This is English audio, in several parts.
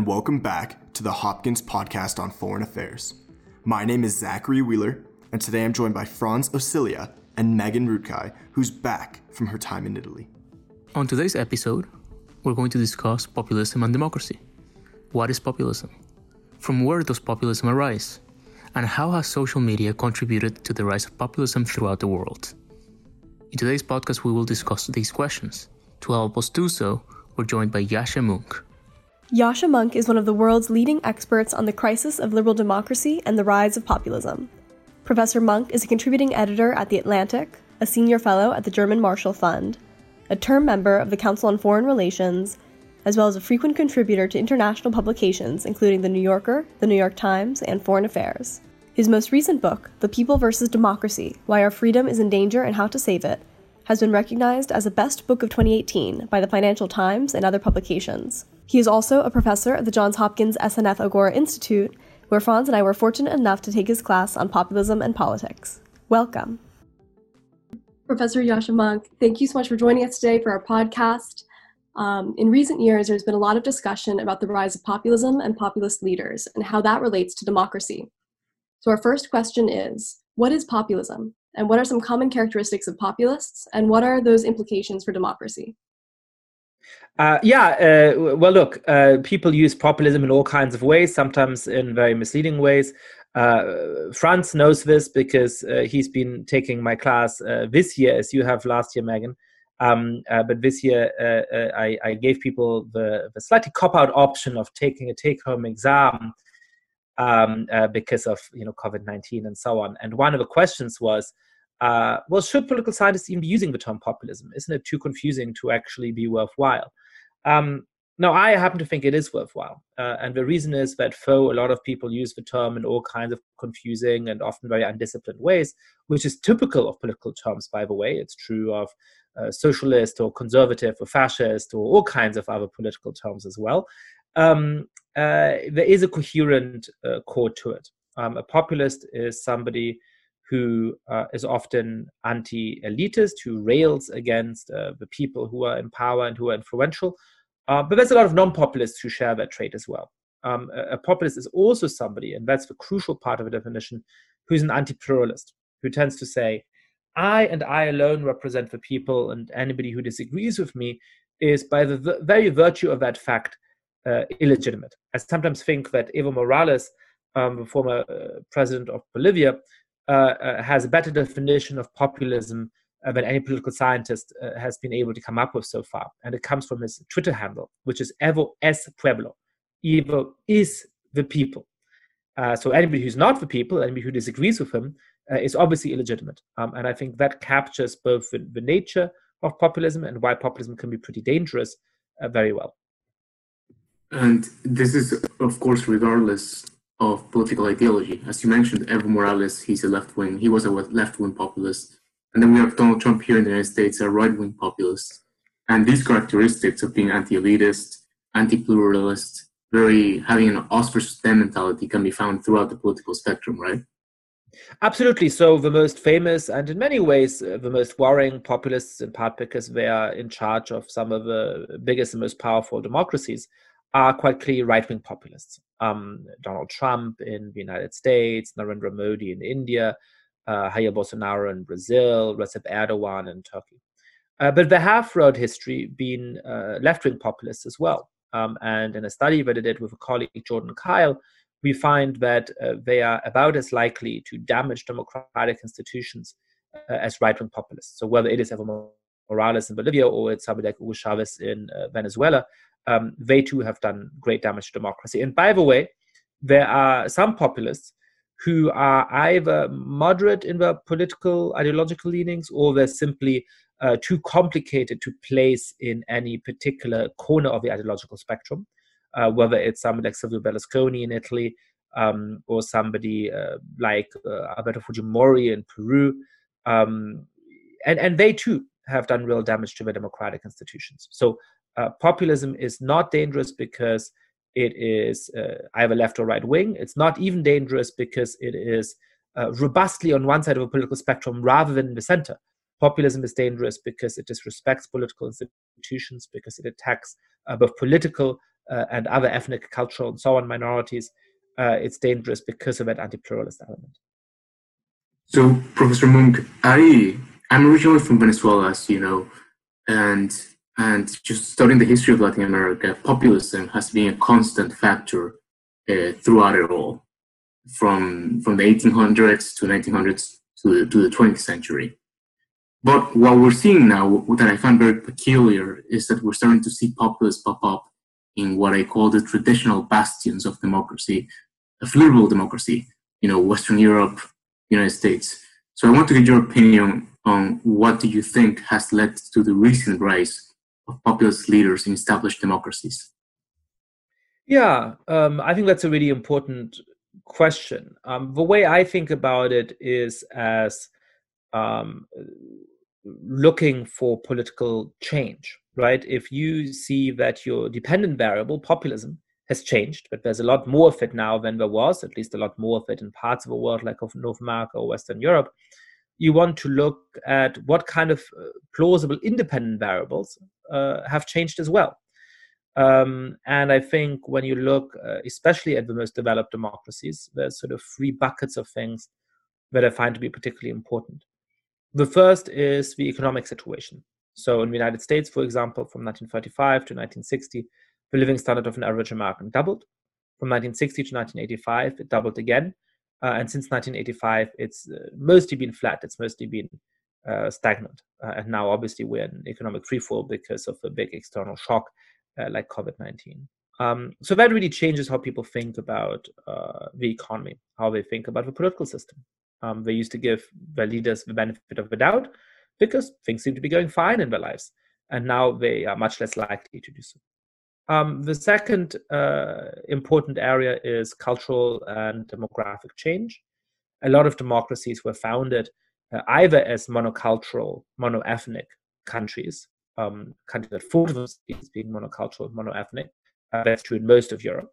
and welcome back to the Hopkins Podcast on Foreign Affairs. My name is Zachary Wheeler, and today I'm joined by Franz Osilia and Megan Rutkai, who's back from her time in Italy. On today's episode, we're going to discuss populism and democracy. What is populism? From where does populism arise? And how has social media contributed to the rise of populism throughout the world? In today's podcast, we will discuss these questions. To help us do so, we're joined by Yascha Mounk. Yascha Mounk is one of the world's leading experts on the crisis of liberal democracy and the rise of populism. Professor Mounk is a contributing editor at The Atlantic, a senior fellow at the German Marshall Fund, a term member of the Council on Foreign Relations, as well as a frequent contributor to international publications including The New Yorker, The New York Times, and Foreign Affairs. His most recent book, The People versus Democracy: Why Our Freedom is in Danger and How to Save It, has been recognized as the best book of 2018 by the Financial Times and other publications. He is also a professor at the Johns Hopkins SNF Agora Institute, where Franz and I were fortunate enough to take his class on populism and politics. Welcome. Professor Yascha Mounk, thank you so much for joining us today for our podcast. In recent years, there's been a lot of discussion about the rise of populism and populist leaders and how that relates to democracy. So our first question is, what is populism? And what are some common characteristics of populists? And what are those implications for democracy? People use populism in all kinds of ways, sometimes in very misleading ways. Franz knows this because he's been taking my class this year, as you have last year, Megan. But this year, I gave people the slightly cop-out option of taking a take-home exam because of COVID-19 and so on. And one of the questions was, should political scientists even be using the term populism? Isn't it too confusing to actually be worthwhile? Now, I happen to think it is worthwhile. And the reason is that though a lot of people use the term in all kinds of confusing and often very undisciplined ways, which is typical of political terms, by the way, it's true of socialist or conservative or fascist or all kinds of other political terms as well, there is a coherent core to it. A populist is somebody who is often anti-elitist, who rails against the people who are in power and who are influential. But there's a lot of non-populists who share that trait as well. A populist is also somebody, and that's the crucial part of the definition, who's an anti-pluralist, who tends to say, I and I alone represent the people, and anybody who disagrees with me is, by the very virtue of that fact, illegitimate. I sometimes think that Evo Morales, the former president of Bolivia, has a better definition of populism than any political scientist has been able to come up with so far. And it comes from his Twitter handle, which is Evo es pueblo. Evo is the people. So anybody who's not the people, anybody who disagrees with him, is obviously illegitimate. And I think that captures both the nature of populism and why populism can be pretty dangerous very well. And this is, of course, regardless of political ideology. As you mentioned, Evo Morales, he was a left-wing populist. And then we have Donald Trump here in the United States, a right-wing populist. And these characteristics of being anti-elitist, anti-pluralist, having an us versus them mentality can be found throughout the political spectrum, right? Absolutely. So the most famous and in many ways the most worrying populists, in part because they are in charge of some of the biggest and most powerful democracies, are quite clearly right-wing populists. Donald Trump in the United States, Narendra Modi in India, Jair Bolsonaro in Brazil, Recep Erdogan in Turkey. But there have throughout history been left-wing populists as well. And in a study that I did with a colleague, Jordan Kyle, we find that they are about as likely to damage democratic institutions as right-wing populists. So whether it is Evo Morales in Bolivia or it's somebody like Hugo Chavez in Venezuela, they too have done great damage to democracy. And by the way, there are some populists who are either moderate in their political ideological leanings or they're simply too complicated to place in any particular corner of the ideological spectrum, whether it's somebody like Silvio Berlusconi in Italy or somebody like Alberto Fujimori in Peru. And they too have done real damage to their democratic institutions. So populism is not dangerous because it is either left or right wing. It's not even dangerous because it is robustly on one side of a political spectrum rather than in the center. Populism is dangerous because it disrespects political institutions, because it attacks both political and other ethnic, cultural, and so on minorities, it's dangerous because of that anti-pluralist element. So, Professor Monk, I'm originally from Venezuela, as you know, and just studying the history of Latin America, populism has been a constant factor throughout it all, from the 1800s to 1900s to the 20th century. But what we're seeing now, what I find very peculiar, is that we're starting to see populists pop up in what I call the traditional bastions of democracy, of liberal democracy, Western Europe, United States. So I want to get your opinion on what do you think has led to the recent rise of populist leaders in established democracies? Yeah, I think that's a really important question. The way I think about it is as looking for political change, right? If you see that your dependent variable, populism, has changed, but there's a lot more of it now than there was, at least a lot more of it in parts of the world like of North America or Western Europe, you want to look at what kind of plausible independent variables have changed as well. And I think when you look, especially at the most developed democracies, there's sort of three buckets of things that I find to be particularly important. The first is the economic situation. So in the United States, for example, from 1935 to 1960, the living standard of an average American doubled. From 1960 to 1985, it doubled again. And since 1985, it's mostly been flat. It's mostly been stagnant. And now, obviously, we're in economic freefall because of a big external shock like COVID-19. So that really changes how people think about the economy, how they think about the political system. They used to give their leaders the benefit of the doubt because things seem to be going fine in their lives. And now they are much less likely to do so. The second important area is cultural and demographic change. A lot of democracies were founded either as monocultural, monoethnic countries, countries that thought of themselves as being monocultural, monoethnic. That's true in most of Europe.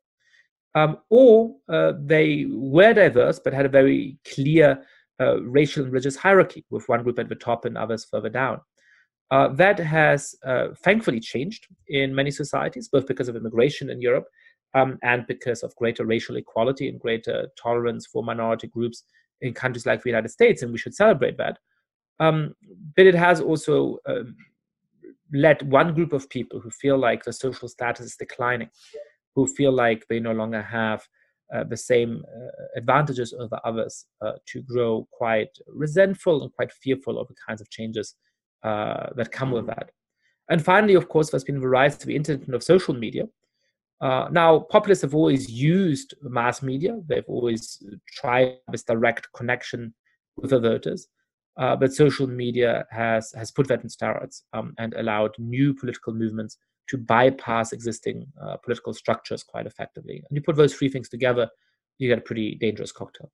Or they were diverse but had a very clear racial and religious hierarchy with one group at the top and others further down. That has thankfully changed in many societies, both because of immigration in Europe and because of greater racial equality and greater tolerance for minority groups in countries like the United States, and we should celebrate that. But it has also led one group of people who feel like the social status is declining, who feel like they no longer have the same advantages over others, to grow quite resentful and quite fearful of the kinds of changes that come with that. And finally, of course, there's been the rise of the internet and of social media. Now, populists have always used mass media. They've always tried this direct connection with the voters. But social media has put that in steroids and allowed new political movements to bypass existing political structures quite effectively. And you put those three things together, you get a pretty dangerous cocktail.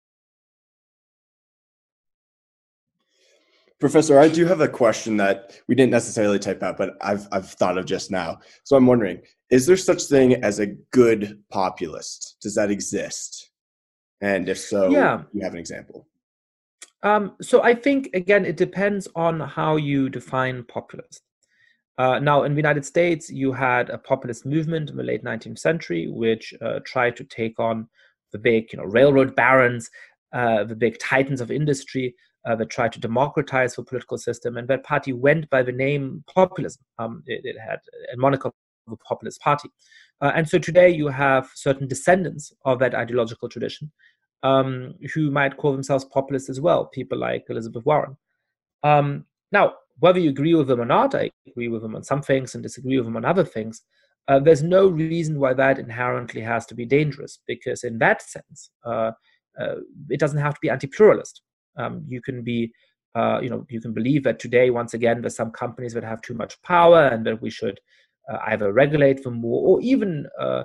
Professor, I do have a question that we didn't necessarily type out, but I've thought of just now. So I'm wondering, is there such thing as a good populist? Does that exist? And if so, yeah. You have an example. So I think, again, it depends on how you define populist. Now, in the United States, you had a populist movement in the late 19th century, which tried to take on the big, railroad barons, the big titans of industry, that tried to democratize the political system, and that party went by the name populism. It had a moniker of a populist party. And so today you have certain descendants of that ideological tradition who might call themselves populists as well, people like Elizabeth Warren. Now, whether you agree with them or not, I agree with them on some things and disagree with them on other things, there's no reason why that inherently has to be dangerous, because in that sense, it doesn't have to be anti-pluralist. You can be, you can believe that today, once again, there's some companies that have too much power and that we should either regulate them more or even,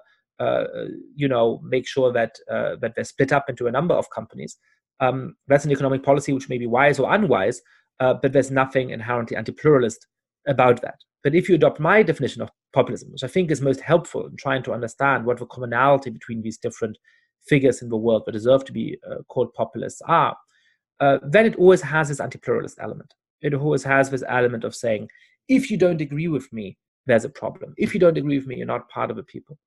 make sure that they're split up into a number of companies. That's an economic policy which may be wise or unwise, but there's nothing inherently anti-pluralist about that. But if you adopt my definition of populism, which I think is most helpful in trying to understand what the commonality between these different figures in the world that deserve to be called populists are, then it always has this anti-pluralist element. It always has this element of saying, if you don't agree with me, there's a problem. If you don't agree with me, you're not part of the people.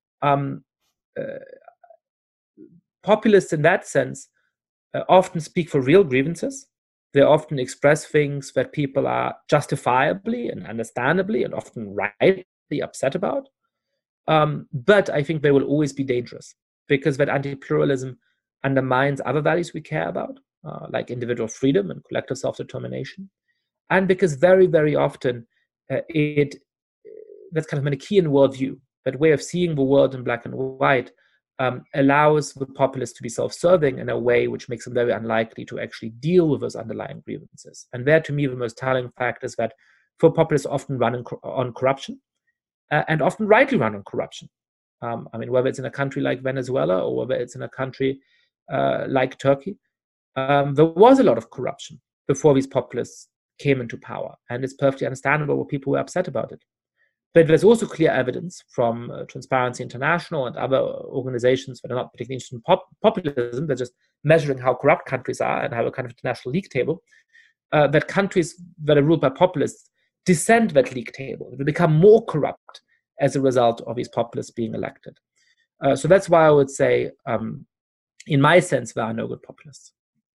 Populists in that sense often speak for real grievances. They often express things that people are justifiably and understandably and often rightly upset about. But I think they will always be dangerous, because that anti-pluralism undermines other values we care about, like individual freedom and collective self-determination. And because very, very often that's kind of Manichaean worldview, that way of seeing the world in black and white, allows the populists to be self-serving in a way which makes them very unlikely to actually deal with those underlying grievances. And there, to me, the most telling fact is that for populists often run on corruption, and often rightly run on corruption. I mean, whether it's in a country like Venezuela or whether it's in a country like Turkey, there was a lot of corruption before these populists came into power, and it's perfectly understandable why people were upset about it. But there's also clear evidence from Transparency International and other organizations that are not particularly interested in populism, they're just measuring how corrupt countries are and have a kind of international league table, that countries that are ruled by populists descend that league table. They become more corrupt as a result of these populists being elected. So that's why I would say, in my sense, there are no good populists.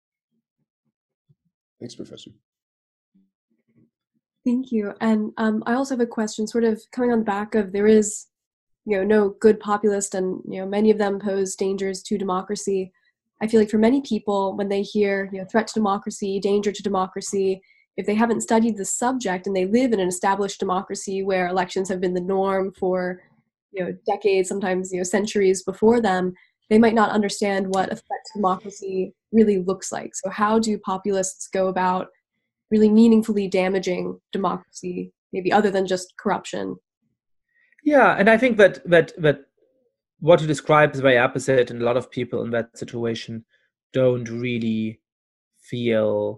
Thanks, Professor. Thank you. And I also have a question sort of coming on the back of there is, no good populist, and, many of them pose dangers to democracy. I feel like for many people, when they hear, threat to democracy, danger to democracy, if they haven't studied the subject and they live in an established democracy where elections have been the norm for, decades, sometimes, centuries before them, they might not understand what a threat to democracy really looks like. So how do populists go about really meaningfully damaging democracy, maybe other than just corruption? Yeah, and I think that what you describe is very opposite, and a lot of people in that situation don't really feel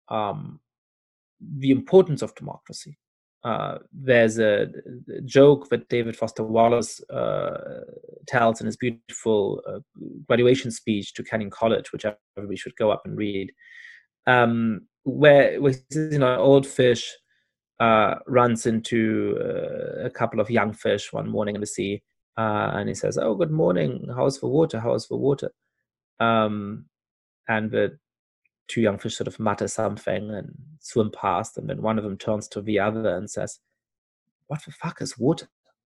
the importance of democracy. There's a joke that David Foster Wallace tells in his beautiful graduation speech to Kenyon College, which everybody should go up and read, where an old fish runs into a couple of young fish one morning in the sea, and he says, "Oh, good morning. How's the water? How's the water?" And the two young fish sort of mutter something and swim past, and then one of them turns to the other and says, "What the fuck is water?"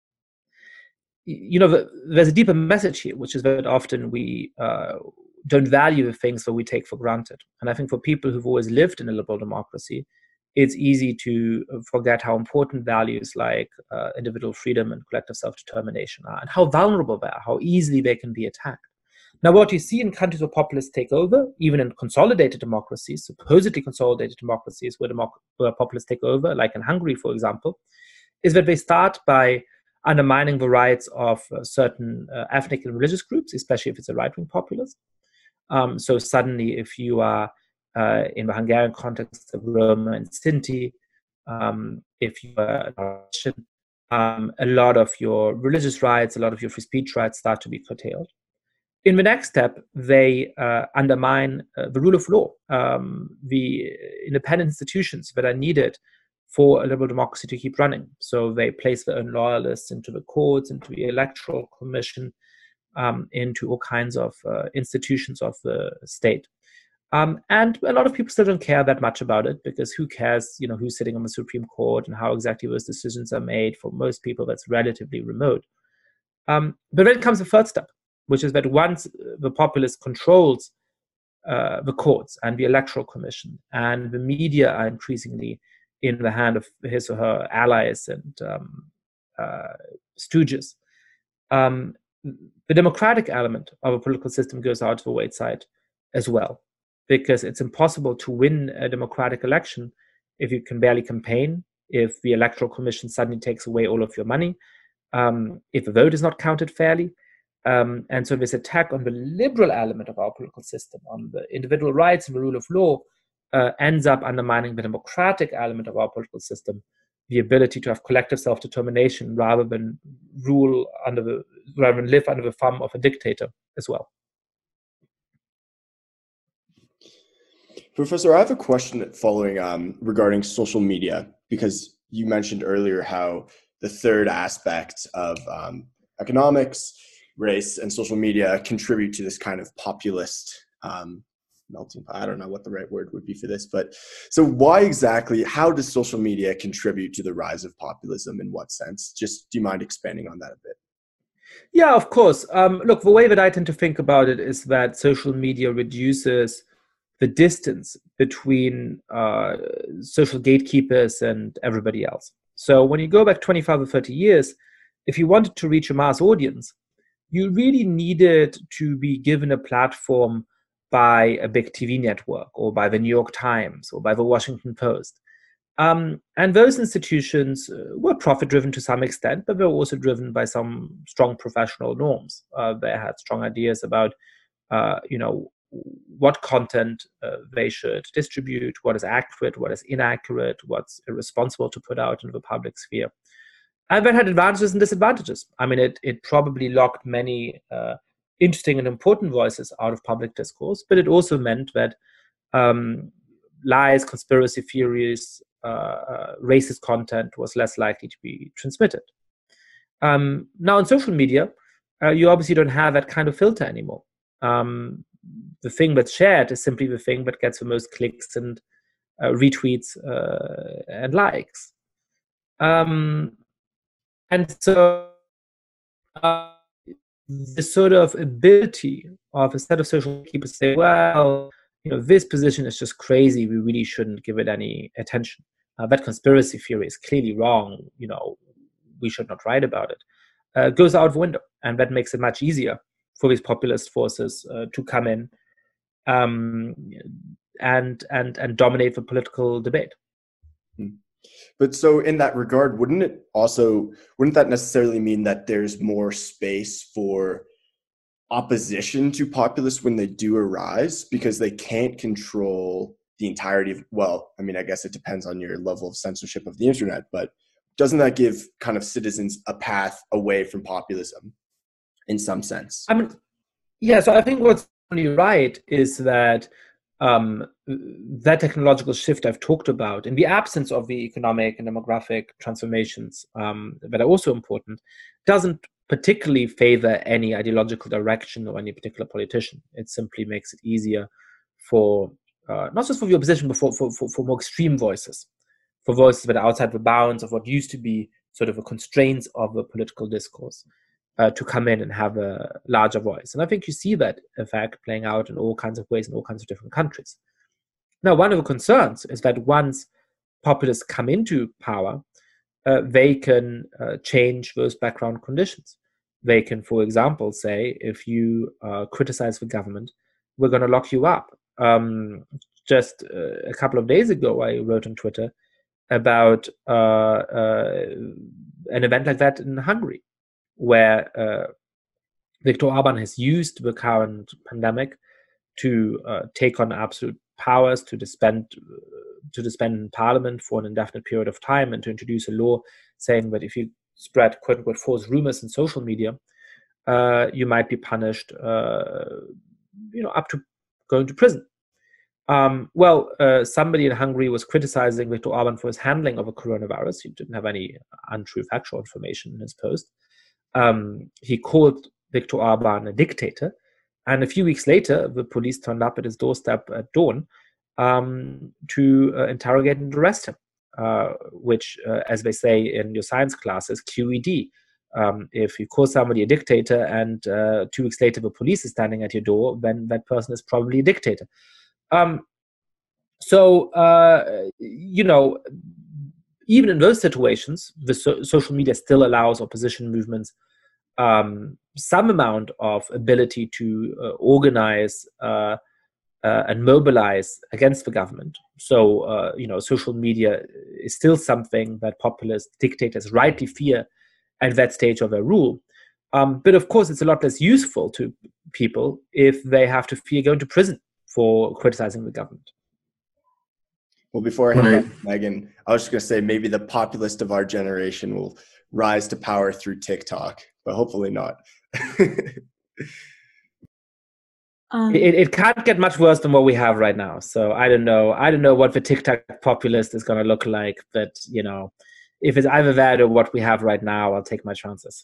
There's a deeper message here, which is that often we don't value the things that we take for granted. And I think for people who've always lived in a liberal democracy, it's easy to forget how important values like individual freedom and collective self-determination are, and how vulnerable they are, how easily they can be attacked. Now, what you see in countries where populists take over, even in consolidated democracies, supposedly consolidated democracies where populists take over, like in Hungary, for example, is that they start by undermining the rights of certain ethnic and religious groups, especially if it's a right-wing populist. So suddenly, if you are in the Hungarian context of Roma and Sinti, if you are Russian, a lot of your religious rights, a lot of your free speech rights start to be curtailed. In the next step, they undermine the rule of law, the independent institutions that are needed for a liberal democracy to keep running. So they place their own loyalists into the courts, into the electoral commission, into all kinds of institutions of the state. And a lot of people still don't care that much about it, because who cares, who's sitting on the Supreme Court and how exactly those decisions are made. For most people, that's relatively remote. But then comes the third step, which is that once the populace controls the courts and the electoral commission, and the media are increasingly in the hand of his or her allies and stooges, the democratic element of a political system goes out to the wayside as well, because it's impossible to win a democratic election if you can barely campaign, if the electoral commission suddenly takes away all of your money, if the vote is not counted fairly. And so this attack on the liberal element of our political system, on the individual rights and the rule of law, ends up undermining the democratic element of our political system, the ability to have collective self-determination rather than live under the thumb of a dictator as well. Professor, I have a question following regarding social media, because you mentioned earlier how the third aspect of economics, race, and social media contribute to this kind of populist melting pot. I don't know what the right word would be for this, but so how does social media contribute to the rise of populism? In what sense? Just, do you mind expanding on that a bit? Yeah, of course. Look, the way that I tend to think about it is that social media reduces the distance between social gatekeepers and everybody else. So when you go back 25 or 30 years, if you wanted to reach a mass audience, you really needed to be given a platform by a big TV network or by the New York Times or by the Washington Post. And those institutions were profit-driven to some extent, but they were also driven by some strong professional norms. They had strong ideas about, what content they should distribute, what is accurate, what is inaccurate, what's irresponsible to put out into the public sphere. And that had advantages and disadvantages. I mean, it probably locked many interesting and important voices out of public discourse, but it also meant that lies, conspiracy theories, racist content was less likely to be transmitted. Now, on social media, you obviously don't have that kind of filter anymore. The thing that's shared is simply the thing that gets the most clicks and retweets and likes. And so the sort of ability of a set of social keepers to say, well, this position is just crazy, we really shouldn't give it any attention. That conspiracy theory is clearly wrong, we should not write about it, goes out the window. And that makes it much easier for these populist forces to come in and dominate the political debate. But so in that regard, wouldn't that necessarily mean that there's more space for opposition to populists when they do arise, because they can't control the entirety of, well, I mean, I guess it depends on your level of censorship of the internet, but doesn't that give kind of citizens a path away from populism in some sense? I mean, yeah, so I think what's really right is that that technological shift I've talked about, in the absence of the economic and demographic transformations that are also important, doesn't particularly favor any ideological direction or any particular politician. It simply makes it easier for, not just for the opposition, but for more extreme voices, for voices that are outside the bounds of what used to be sort of the constraints of a political discourse, to come in and have a larger voice. And I think you see that effect playing out in all kinds of ways in all kinds of different countries. Now, one of the concerns is that once populists come into power, they can change those background conditions. They can, for example, say, if you criticize the government, we're going to lock you up. Just a couple of days ago, I wrote on Twitter about an event like that in Hungary, where Viktor Orban has used the current pandemic to take on absolute powers, to disband in parliament for an indefinite period of time, and to introduce a law saying that if you spread quote-unquote false rumors in social media, you might be punished up to going to prison. Somebody in Hungary was criticizing Viktor Orban for his handling of a coronavirus. He didn't have any untrue factual information in his post. He called Viktor Orban a dictator, and a few weeks later, the police turned up at his doorstep at dawn to interrogate and arrest him, which, as they say in your science class, is QED. If you call somebody a dictator and 2 weeks later the police is standing at your door, then that person is probably a dictator. Even in those situations, the social media still allows opposition movements some amount of ability to organize and mobilize against the government. So, social media is still something that populist dictators rightly fear at that stage of their rule. But of course, it's a lot less useful to people if they have to fear going to prison for criticizing the government. Well, before I hand back to Megan, I was just going to say maybe the populist of our generation will rise to power through TikTok, but hopefully not. It can't get much worse than what we have right now. So I don't know what the TikTok populist is going to look like. But if it's either that or what we have right now, I'll take my chances.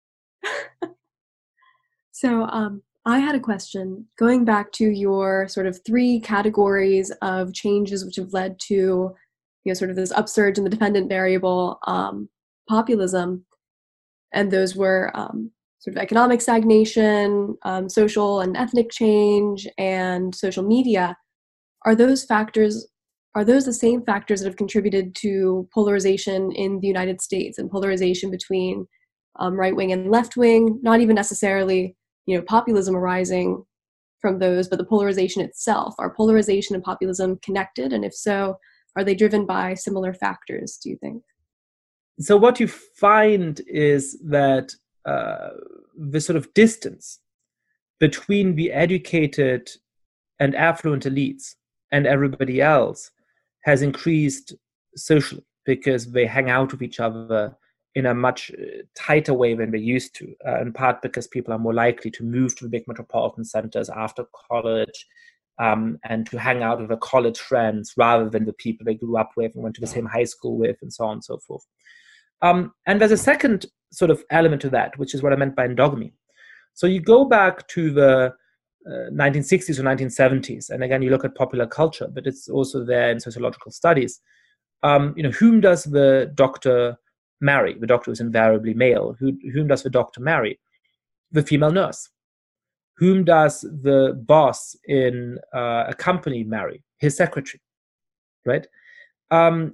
So I had a question going back to your sort of 3 categories of changes which have led to, sort of this upsurge in the dependent variable populism. And those were sort of economic stagnation, social and ethnic change, and social media. Are those the same factors that have contributed to polarization in the United States and polarization between right wing and left wing? Not even necessarily, populism arising from those, but the polarization itself. Are polarization and populism connected? And if so, are they driven by similar factors, do you think? So what you find is that the sort of distance between the educated and affluent elites and everybody else has increased socially because they hang out with each other in a much tighter way than they used to, in part because people are more likely to move to the big metropolitan centers after college and to hang out with their college friends rather than the people they grew up with and went to the same high school with, and so on and so forth. And there's a second sort of element to that, which is what I meant by endogamy. So you go back to the 1960s or 1970s, and again, you look at popular culture, but it's also there in sociological studies. Whom does the doctor marry? The doctor is invariably male. Whom does the doctor marry? The female nurse. Whom does the boss in a company marry? His secretary, right? And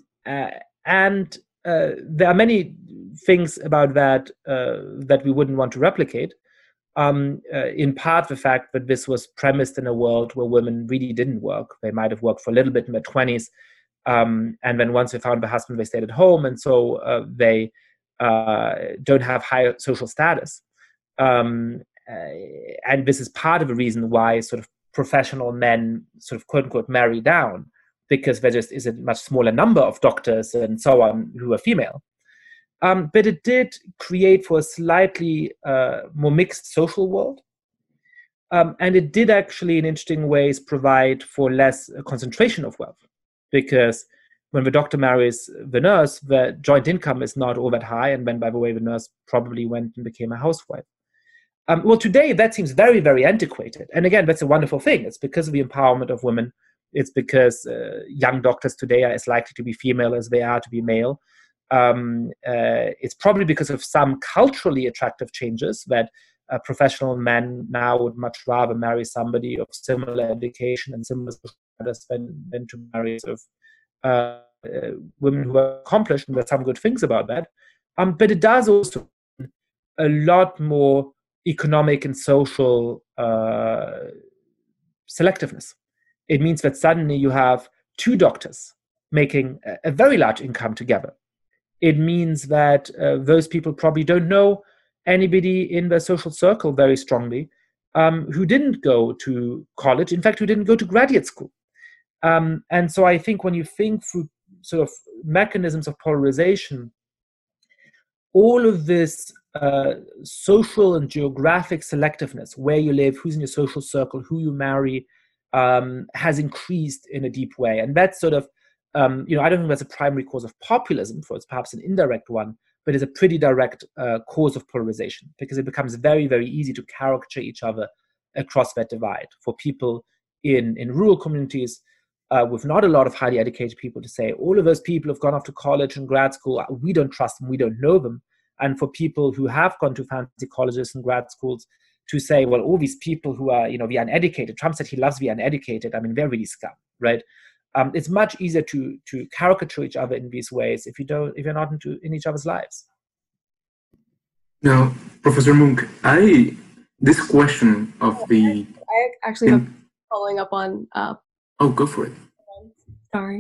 there are many things about that that we wouldn't want to replicate. In part, the fact that this was premised in a world where women really didn't work. They might have worked for a little bit in their 20s, and then once they found the husband, they stayed at home, and so they don't have higher social status. And this is part of the reason why sort of professional men sort of quote unquote marry down, because there just is a much smaller number of doctors and so on who are female. But it did create for a slightly more mixed social world. And it did actually, in interesting ways, provide for less concentration of wealth. Because when the doctor marries the nurse, the joint income is not all that high. And then, by the way, the nurse probably went and became a housewife. Well, today, that seems very, very antiquated. And again, that's a wonderful thing. It's because of the empowerment of women. It's because young doctors today are as likely to be female as they are to be male. It's probably because of some culturally attractive changes that professional men now would much rather marry somebody of similar education and similar status than to marry sort of women who are accomplished, and there's some good things about that. But it does also a lot more economic and social selectiveness. It means that suddenly you have 2 doctors making a very large income together. It means that those people probably don't know anybody in their social circle very strongly who didn't go to college, in fact, who didn't go to graduate school. And so I think when you think through sort of mechanisms of polarization, all of this social and geographic selectiveness, where you live, who's in your social circle, who you marry, has increased in a deep way. And that's sort of, I don't think that's a primary cause of populism, for it's perhaps an indirect one, but it's a pretty direct cause of polarization, because it becomes very, very easy to caricature each other across that divide. For people in rural communities with not a lot of highly educated people to say, all of those people have gone off to college and grad school, we don't trust them, we don't know them. And for people who have gone to fancy colleges and grad schools to say, well, all these people who are, the uneducated, Trump said he loves the uneducated, I mean, they're really scum, right? It's much easier to caricature each other in these ways if you're not in each other's lives. Now, Professor Munk, this question of the... I actually have following up on... Oh, go for it. Sorry.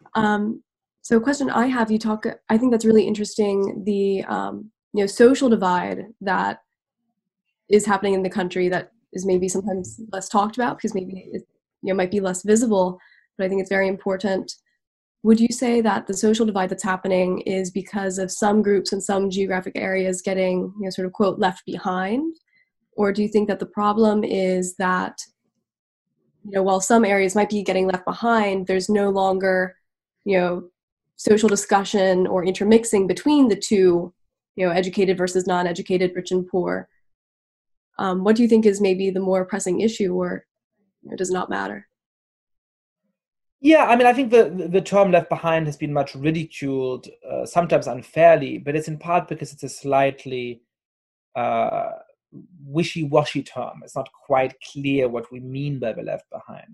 So a question I have, I think that's really interesting, the social divide that is happening in the country that is maybe sometimes less talked about because maybe it might be less visible, but I think it's very important. Would you say that the social divide that's happening is because of some groups in some geographic areas getting, sort of quote, left behind? Or do you think that the problem is that, while some areas might be getting left behind, there's no longer, social discussion or intermixing between the two, educated versus non-educated, rich and poor. What do you think is maybe the more pressing issue, or does it not matter? Yeah, I mean, I think the term left behind has been much ridiculed, sometimes unfairly, but it's in part because it's a slightly wishy-washy term. It's not quite clear what we mean by the left behind.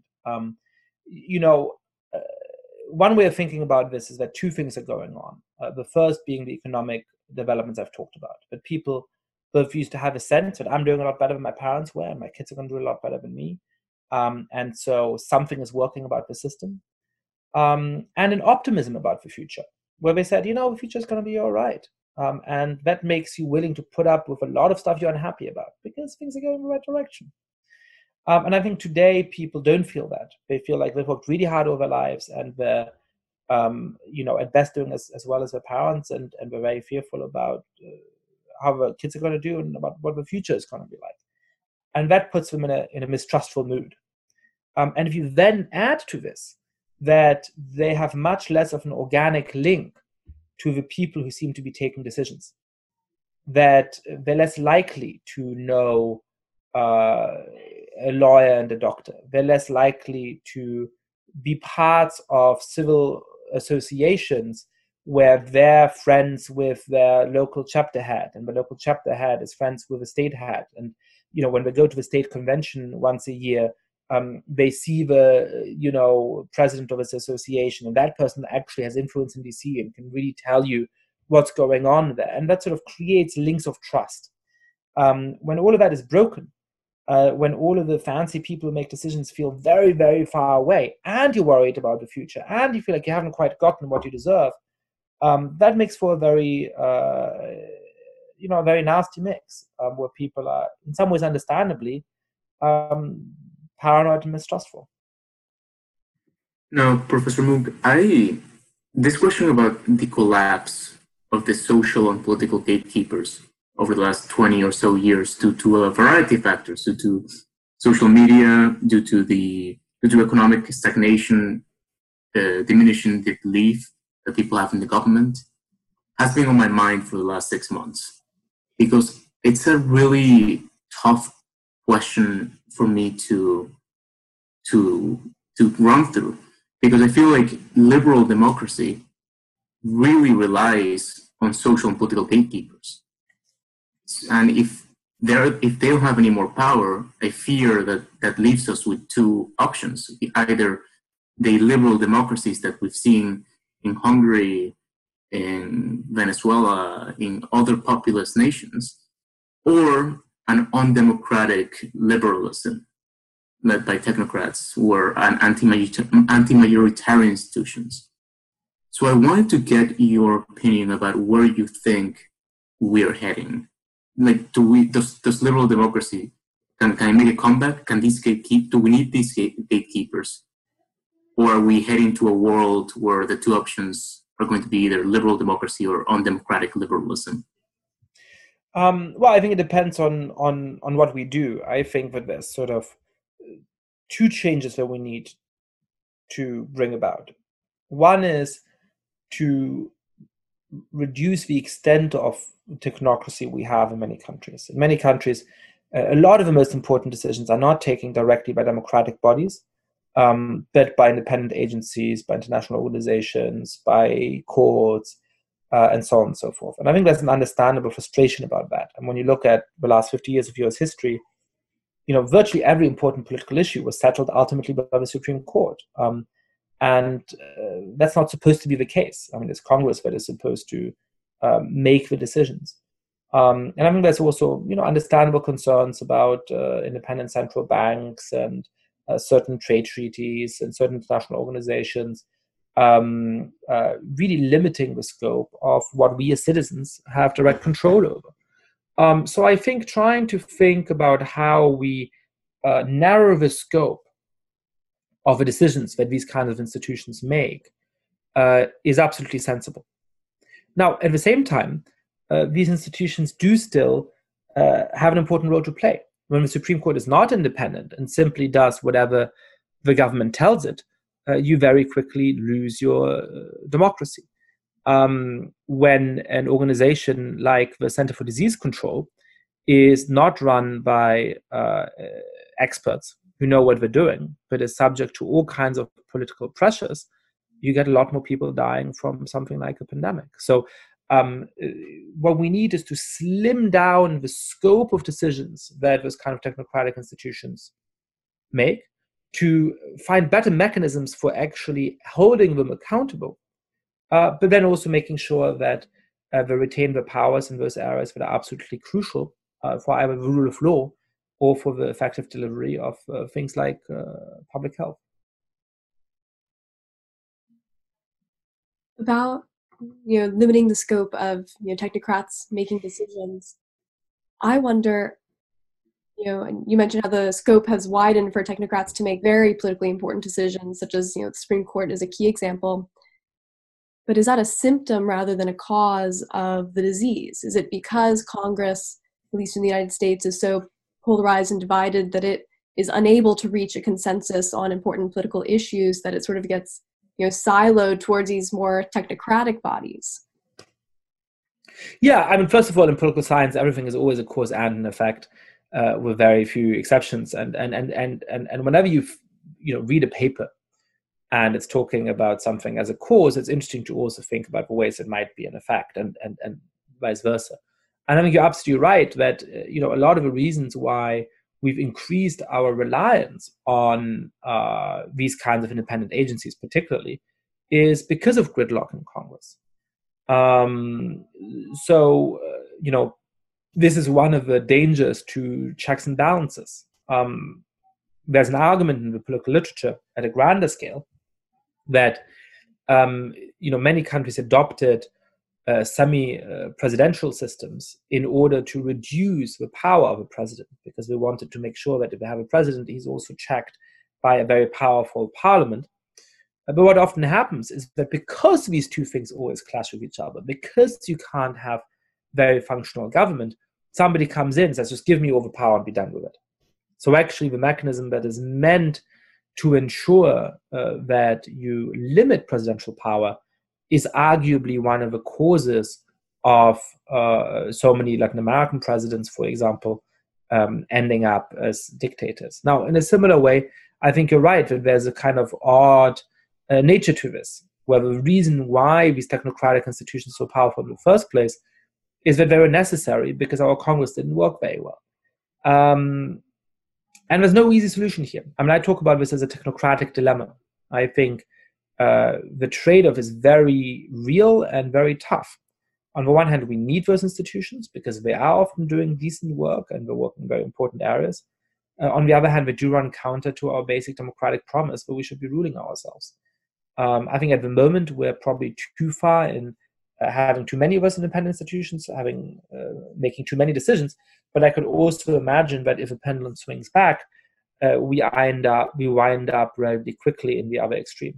One way of thinking about this is that two things are going on. The first being the economic developments I've talked about, that people both used to have a sense that I'm doing a lot better than my parents were, and my kids are going to do a lot better than me. And so something is working about the system. And an optimism about the future, where they said, the future is going to be all right. And that makes you willing to put up with a lot of stuff you're unhappy about because things are going in the right direction. And I think today people don't feel that. They feel like they've worked really hard over their lives and they're, at best doing as well as their parents, and they're very fearful about how the kids are going to do and about what the future is going to be like. And that puts them in a mistrustful mood. And if you then add to this that they have much less of an organic link to the people who seem to be taking decisions, that they're less likely to know a lawyer and a doctor. They're less likely to be parts of civil associations where they're friends with their local chapter head, and the local chapter head is friends with the state head. And, when they go to the state convention once a year, they see the, president of this association, and that person actually has influence in DC and can really tell you what's going on there. And that sort of creates links of trust. When all of that is broken, when all of the fancy people who make decisions feel very, very far away, and you're worried about the future, and you feel like you haven't quite gotten what you deserve, that makes for a very, a very nasty mix, where people are, in some ways understandably, paranoid and mistrustful. Now, Professor Munk, this question about the collapse of the social and political gatekeepers over the last 20 or so years due to a variety of factors, due to social media, due to economic stagnation, diminishing the belief that people have in the government, has been on my mind for the last 6 months, because it's a really tough question for me to run through, because I feel like liberal democracy really relies on social and political gatekeepers. And if they don't have any more power, I fear that leaves us with two options: either the liberal democracies that we've seen in Hungary, in Venezuela, in other populist nations, or an undemocratic liberalism led by technocrats who are anti-majoritarian institutions. So I wanted to get your opinion about where you think we're heading. Like, does liberal democracy, can I make a comeback? Do we need these gatekeepers? Or are we heading to a world where the two options are going to be either liberal democracy or undemocratic liberalism? Well, I think it depends on what we do. I think that there's sort of two changes that we need to bring about. One is to reduce the extent of technocracy we have in many countries. In many countries, a lot of the most important decisions are not taken directly by democratic bodies, but by independent agencies, by international organizations, by courts, and so on and so forth. And I think there's an understandable frustration about that. And when you look at the last 50 years of US history, virtually every important political issue was settled ultimately by the Supreme Court. And that's not supposed to be the case. I mean, it's Congress that is supposed to make the decisions. And I think there's also, understandable concerns about independent central banks and certain trade treaties and certain international organizations really limiting the scope of what we as citizens have direct control over. So I think trying to think about how we narrow the scope of the decisions that these kinds of institutions make is absolutely sensible. Now, at the same time, these institutions do still have an important role to play. When the Supreme Court is not independent and simply does whatever the government tells it, you very quickly lose your democracy. when an organization like the Center for Disease Control is not run by experts who know what they're doing, but is subject to all kinds of political pressures, you get a lot more people dying from something like a pandemic. So what we need is to slim down the scope of decisions that those kind of technocratic institutions make, to find better mechanisms for actually holding them accountable, but then also making sure that they retain the powers in those areas that are absolutely crucial for either the rule of law or for the effective delivery of things like public health. About limiting the scope of technocrats making decisions, I wonder, and you mentioned how the scope has widened for technocrats to make very politically important decisions, such as the Supreme Court is a key example. But is that a symptom rather than a cause of the disease? Is it because Congress, at least in the United States, is so polarized and divided that it is unable to reach a consensus on important political issues, that it sort of gets siloed towards these more technocratic bodies? Yeah, I mean, first of all, in political science, everything is always a cause and an effect, with very few exceptions. And whenever you read a paper and it's talking about something as a cause, it's interesting to also think about the ways it might be an effect, and vice versa. And I think you're absolutely right that a lot of the reasons why we've increased our reliance on these kinds of independent agencies, particularly, is because of gridlock in Congress. This is one of the dangers to checks and balances. There's an argument in the political literature at a grander scale that many countries adopted semi-presidential systems in order to reduce the power of a president, because they wanted to make sure that if they have a president, he's also checked by a very powerful parliament. But what often happens is that because these two things always clash with each other, because you can't have very functional government, somebody comes in and says, just give me all the power and be done with it. So actually the mechanism that is meant to ensure that you limit presidential power is arguably one of the causes of so many Latin American presidents, for example, ending up as dictators. Now, in a similar way, I think you're right that there's a kind of odd nature to this, where the reason why these technocratic institutions are so powerful in the first place is that they were necessary because our Congress didn't work very well. And there's no easy solution here. I mean, I talk about this as a technocratic dilemma. I think the trade-off is very real and very tough. On the one hand, we need those institutions because they are often doing decent work and they work in very important areas. On the other hand, they do run counter to our basic democratic promise, but we should be ruling ourselves. I think at the moment, we're probably too far in having too many of us independent institutions, making too many decisions. But I could also imagine that if a pendulum swings back, we wind up relatively quickly in the other extreme.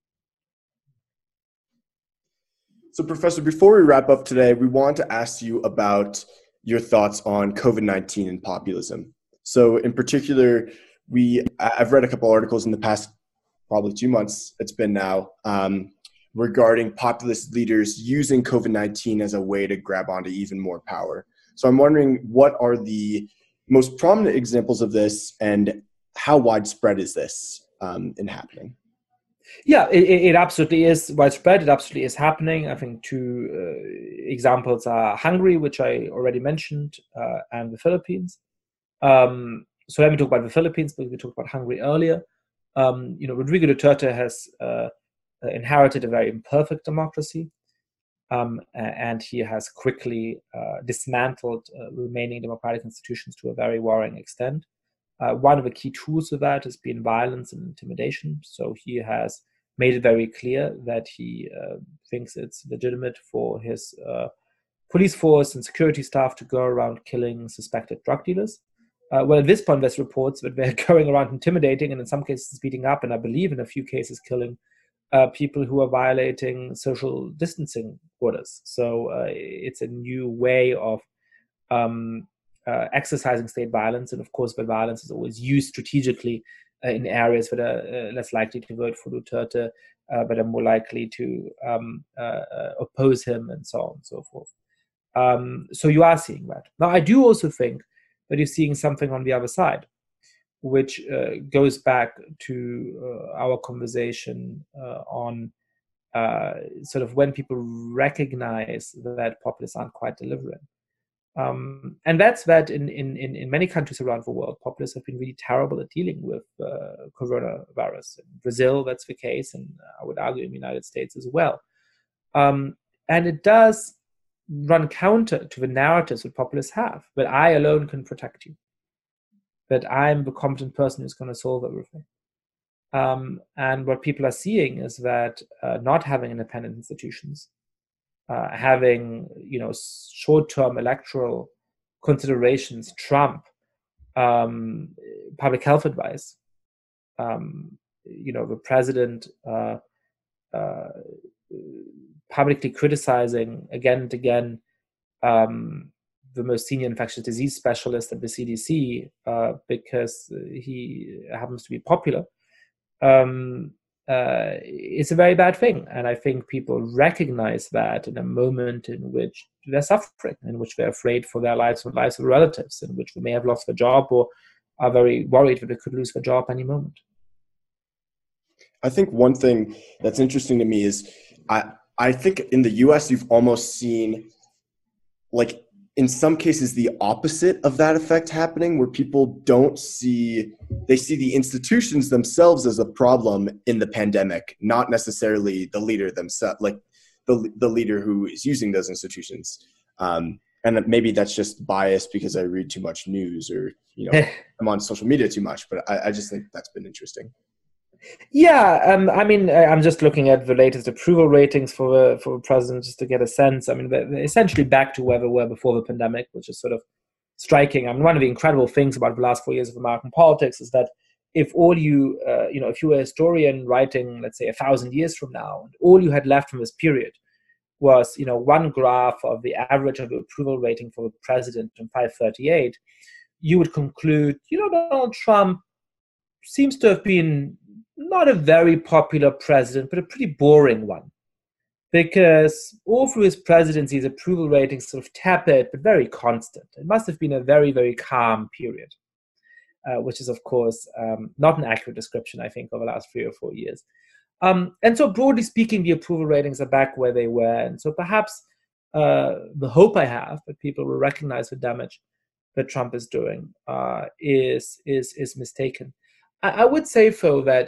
So, Professor, before we wrap up today, we want to ask you about your thoughts on COVID-19 and populism. So, in particular, I've read a couple articles in the past probably 2 months, it's been now, regarding populist leaders using COVID-19 as a way to grab onto even more power. So I'm wondering, what are the most prominent examples of this, and how widespread is this in happening? Yeah, it absolutely is widespread. It absolutely is happening. I think two examples are Hungary, which I already mentioned, and the Philippines. So let me talk about the Philippines, because we talked about Hungary earlier. Rodrigo Duterte has inherited a very imperfect democracy, and he has quickly dismantled remaining democratic institutions to a very worrying extent. One of the key tools of that has been violence and intimidation. So he has made it very clear that he thinks it's legitimate for his police force and security staff to go around killing suspected drug dealers. Well, at this point, there's reports that they're going around intimidating and in some cases beating up, and I believe in a few cases killing people who are violating social distancing orders. So it's a new way of exercising state violence. And of course, the violence is always used strategically in areas that are less likely to vote for Duterte, but are more likely to oppose him, and so on and so forth. So you are seeing that. Now, I do also think that you're seeing something on the other side, which goes back to our conversation on sort of when people recognize that populists aren't quite delivering. And that's that in many countries around the world, populists have been really terrible at dealing with coronavirus. In Brazil, that's the case, and I would argue in the United States as well. And it does run counter to the narratives that populists have, that I alone can protect you, that I'm the competent person who's going to solve everything. And what people are seeing is that not having independent institutions, having short-term electoral considerations trump public health advice. The president publicly criticizing again and again the most senior infectious disease specialist at the CDC because he happens to be popular. It's a very bad thing. And I think people recognize that in a moment in which they're suffering, in which they're afraid for their lives or lives of relatives, in which they may have lost their job or are very worried that they could lose their job any moment. I think one thing that's interesting to me is I think in the US, you've almost seen, like, in some cases, the opposite of that effect happening, where people they see the institutions themselves as a problem in the pandemic, not necessarily the leader themselves, like the leader who is using those institutions. And maybe that's just bias because I read too much news or, I'm on social media too much, but I just think that's been interesting. Yeah, I'm just looking at the latest approval ratings for the president just to get a sense. I mean, they're essentially back to where they were before the pandemic, which is sort of striking. I mean, one of the incredible things about the last 4 years of American politics is that if all you, if you were a historian writing, let's say, 1,000 years from now, and all you had left from this period was, one graph of the average of the approval rating for the president in 538, you would conclude, Donald Trump seems to have been not a very popular president, but a pretty boring one. Because all through his presidency, his approval ratings sort of tepid, but very constant. It must have been a very, very calm period, which is, of course, not an accurate description, I think, of the last 3 or 4 years. And so broadly speaking, the approval ratings are back where they were. And so perhaps the hope I have that people will recognize the damage that Trump is doing is mistaken. I would say, though, that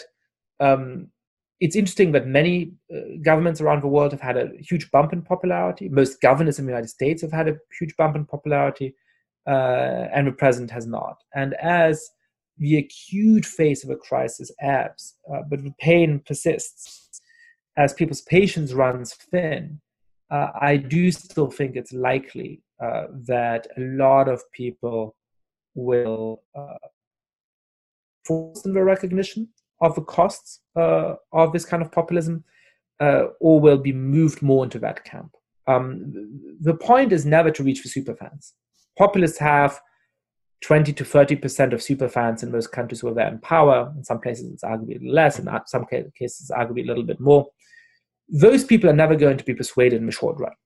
it's interesting that many governments around the world have had a huge bump in popularity. Most governors in the United States have had a huge bump in popularity, and the president has not. And as the acute phase of a crisis ebbs, but the pain persists, as people's patience runs thin, I do still think it's likely that a lot of people will force the recognition of the costs of this kind of populism, or will be moved more into that camp. The point is never to reach the superfans. Populists have 20 to 30% of superfans in most countries where they're in power. In some places, it's arguably less. In some cases, it's arguably a little bit more. Those people are never going to be persuaded in the short run.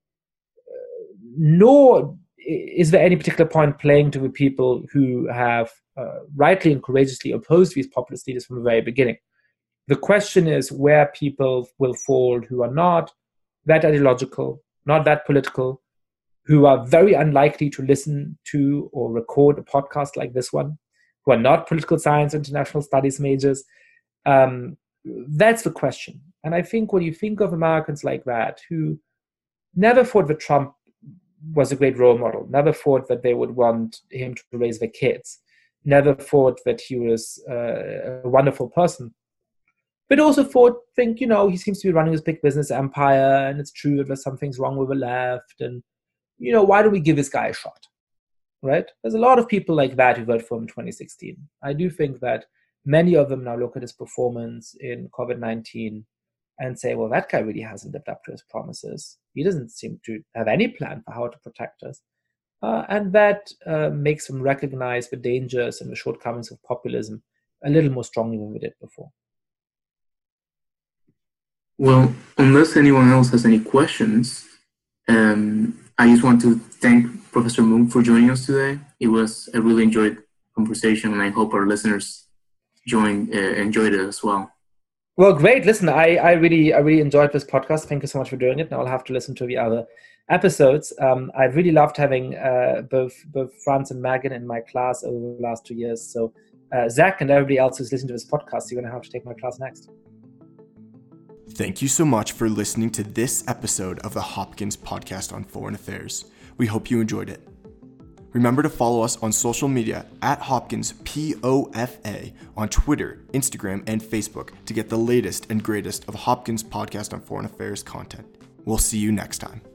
Nor is there any particular point playing to the people who have rightly and courageously opposed these populist leaders from the very beginning. The question is where people will fall who are not that ideological, not that political, who are very unlikely to listen to or record a podcast like this one, who are not political science or international studies majors. That's the question. And I think when you think of Americans like that, who never thought that Trump was a great role model, never thought that they would want him to raise their kids, never thought that he was a wonderful person, but also think, he seems to be running this big business empire, and it's true that there's some things wrong with the left, and, why don't we give this guy a shot, right? There's a lot of people like that who voted for him in 2016. I do think that many of them now look at his performance in COVID-19 and say, well, that guy really hasn't lived up to his promises. He doesn't seem to have any plan for how to protect us. And that makes them recognize the dangers and the shortcomings of populism a little more strongly than we did before. Well, unless anyone else has any questions, I just want to thank Professor Munk for joining us today. It was a really enjoyed conversation, and I hope our listeners enjoyed it as well. Well, great. Listen, I really enjoyed this podcast. Thank you so much for doing it. Now I'll have to listen to the other episodes. I really loved having both Franz and Megan in my class over the last 2 years. So Zach and everybody else who's listening to this podcast, you're going to have to take my class next. Thank you so much for listening to this episode of the Hopkins Podcast on Foreign Affairs. We hope you enjoyed it. Remember to follow us on social media at Hopkins POFA on Twitter, Instagram, and Facebook to get the latest and greatest of Hopkins Podcast on Foreign Affairs content. We'll see you next time.